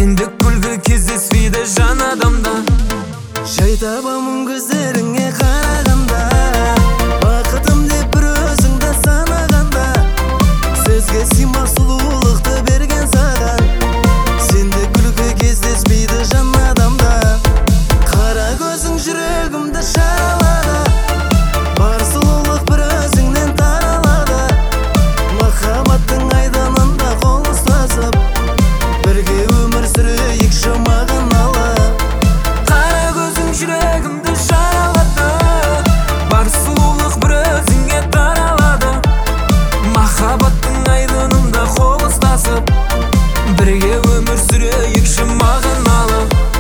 Сендік күлгі кездеспейді жан адамда. Жай табамын көздеріңе қарағанда, бақытым деп бір өзіңді санағанда. Сөзге сыймас сұлулықты берген саған, сендік күлкі кездеспейді жан адамда. Қара көзің жүрегімді шаралады, бар сұлулық бір өзіңнен таралады. Махаббаттың айданында қол ұстасып, бірге өмір сүрейікші мағыналы. Қара көзің жүрегімді шаралады, бар сұлулық бір өзіңе таралады. Махаббаттың айдынында қол ұстасып, бірге өмір сүрейікші мағыналы.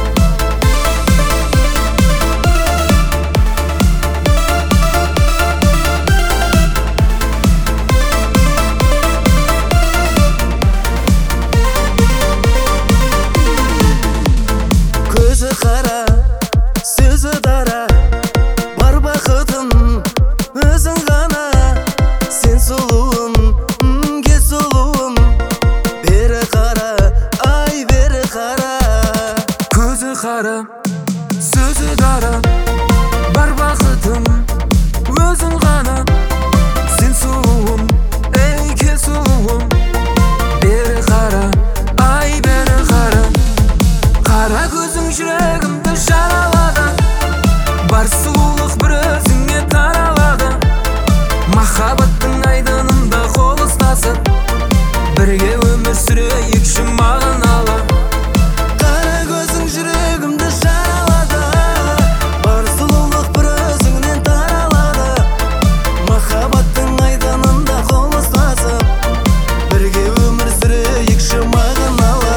Көзі қара, сөзі дара, бар бақытым өзің ғана. Сен сұлуым, кел сұлуым, бері қара, ай бері қара. Көзі қара, сөзі дара, бар бақытым өзің ғана. Сен сұлуым, ей кел сұлуым, бері қара, ай бері қара. Қара көзің жүрегімді жаралады, бар сұлулық бір өзіңе таралады. Махаббаттың айдынында қол ұстасып, бірге өмір сүрейікші мағыналы. Қара көзің жүрегімді жаралады, бар сұлулық бір өзіңнен таралады. Махаббаттың айданында қол ұстасып, бірге өмір сүрейікші мағыналы.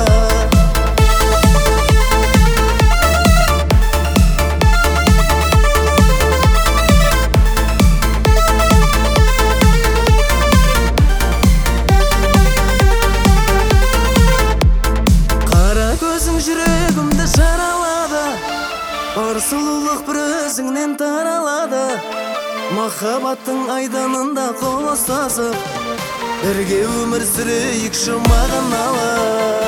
Қара көзің жүрегімді жаралады, бар сұлулық бір өзіңнен таралады. Махаббаттың айданында қол ұстасып, бірге өмір сүрейікші мағыналы.